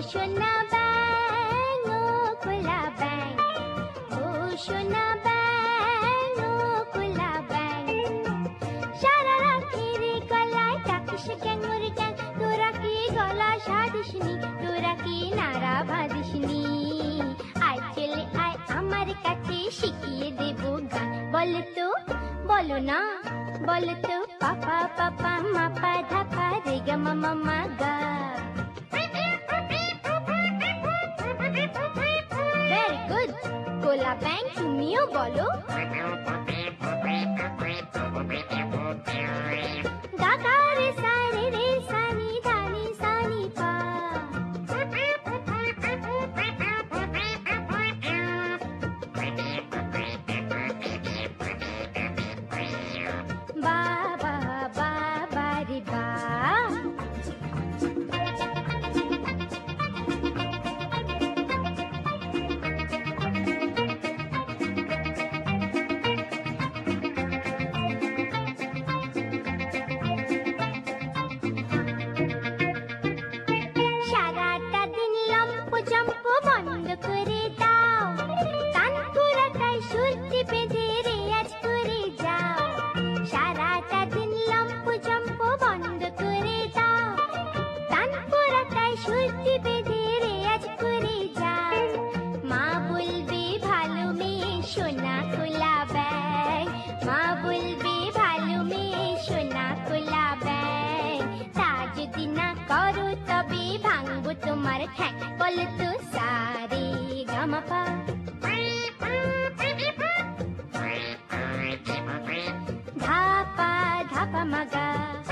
সোনা ব্যাং ও খোলা ব্যাং, ও সোনা ব্যাং ও খোলা ব্যাং, সারা রাতের গলায় ডাকিস গ্যাং ওর গ্যাং, তোরা কি গলা সাধিসনি, তোরা কি নাড়া বাঁধিসনি, আয় চলে আয় আমার কাছে শিখিয়ে দেব গান। বলো তো, বলো না, বলো তো, পাপা পাপা মাপা ধাপা রে গা মামা মা গা। ভেরি গুড, কোলা ব্যাং তুমিও বলো। দাদা রে সা রে রে সা নি ধা নি সা নি পা। বা বা বা বা রে বা। সারাটা দিন লম্প জম্প বন্ধ করে দাও, কান পুরাটাই সুরটি বেঁধে রেয়াজ করে যাও। সারাটা দিন লম্প জম্প বন্ধ করে দাও, কান পুরাটাই সুরটি বেঁধে রেয়াজ করে যাও। মা বলবে ভালো মেয়ে সোনা খোলা ব্যাং, মা বলবে ভালো মেয়ে সোনা খোলা ব্যাং, তা যদি না করো তবে ভাঙবো তোমার ঠ্যাং। বলো তো সা রে গা মা পা। ধাপা ধাপা মা গা,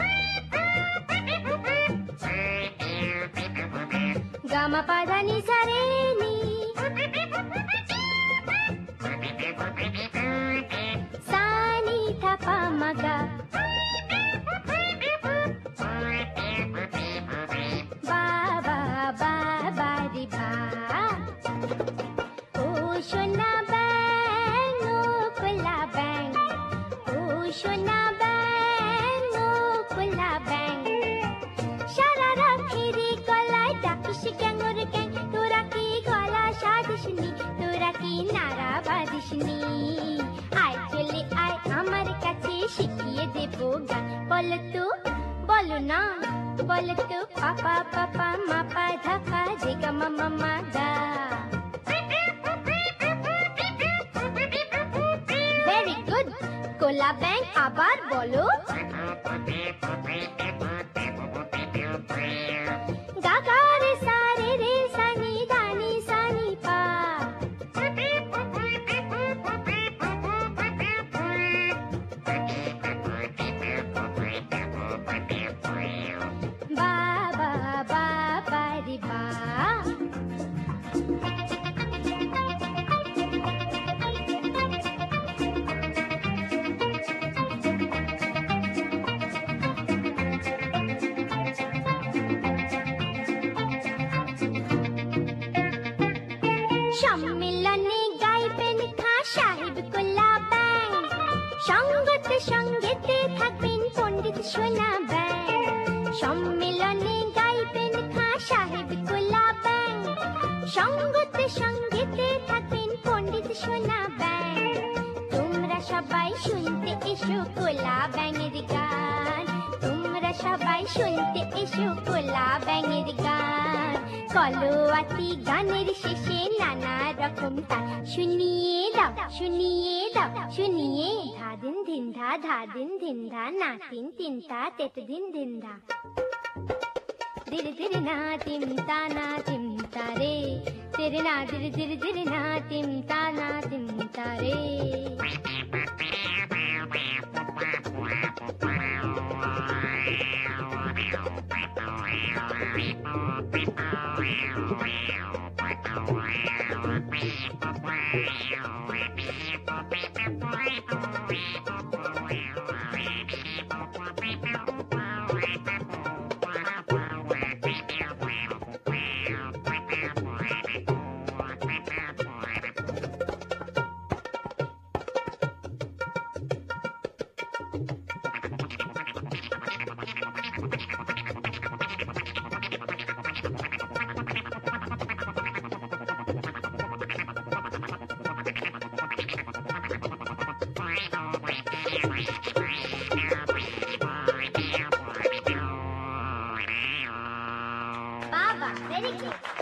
গা মা পা ধা নি সা রে নি, সা নি ধা পা মা গা। বা বা বা বা রে বা। ও সোনা ব্যাং ও খোলা ব্যাং, ও সোনা ব্যাং ও খোলা ব্যাং, সারা রাতের গলায় ডাকিস গ্যাং ওর গ্যাং, তোরা কি গলা সাধিসনি, তোরা কি নাড়া বাঁধিসনি, আয় চলে আয় আমার কাছে শিখিয়ে দেব গান। বলো তো, বলো না, বলো তো, পাপা পাপা মাপা ধাপা রে গা মামা মা গা। ভেরি গুড, কোলা ব্যাং আবার বলো। গা গা রে সা রে রে সা নি ধা নি সা নি পা। বা বা বা বা রে বা। সম্মেলনে গাইবেন খাঁ সাহেব কোলা ব্যাং, সঙ্গতে সঙ্গেতে থাকবেন পণ্ডিত সোনা ব্যাং। সম্মেলনে গাইবেন খাঁ সাহেব কোলা ব্যাং, সঙ্গতে সঙ্গেতে থাকবেন পণ্ডিত সোনা ব্যাং। তোমরা সবাই শুনতে এসো কোলা ব্যাঙের গান, তোমরা সবাই শুনতে এসো কোলা ব্যাঙের গান। কলোয়াতি গানের শেষে নানা রকম তান শুনিয়ে দাও, শুনিয়ে দাও, শুনিয়ে। ধা দিন ধিন ধা, ধা দিন ধিন ধা, না তিন তিন তা তেত দিন ধিন ধা। ধীরে ধীরে না তিম তা না তিম তা রে, তেরে না ধীরে ধীরে ধীরে না তিম তা না তিম তা রে। বাহ, ভেরি গুড।